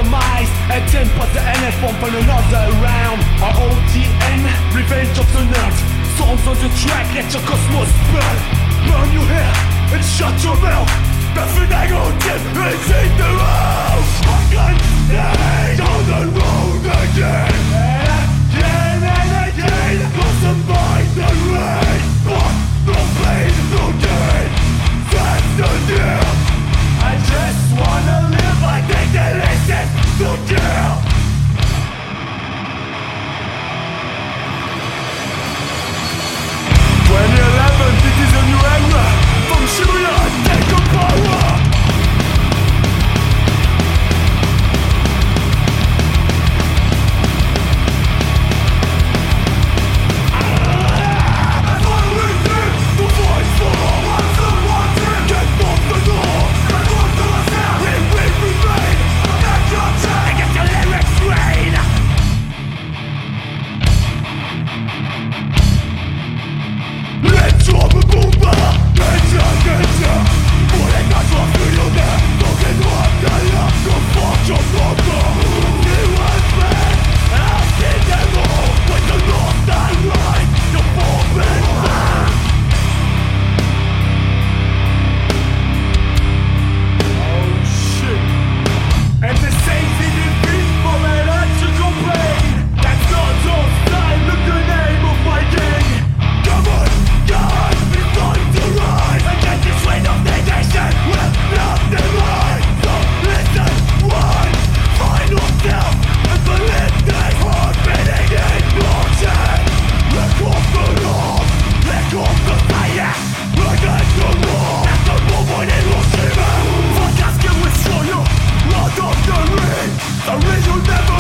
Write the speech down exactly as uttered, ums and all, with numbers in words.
demise. And then put the N F on for another round. Our O T N, Revenge of the Nerds. Songs on the track, let your cosmos burn. Burn your hair and shut your mouth. Nothing I go dead and take the road. I can stay on the road again. Again and again. Lost in mind the rain. But no pain, no gain. That's the deal. I just wanna live. I take the license to kill. twenty eleven, this is a new era. From Shibuya, take a power. The ring will never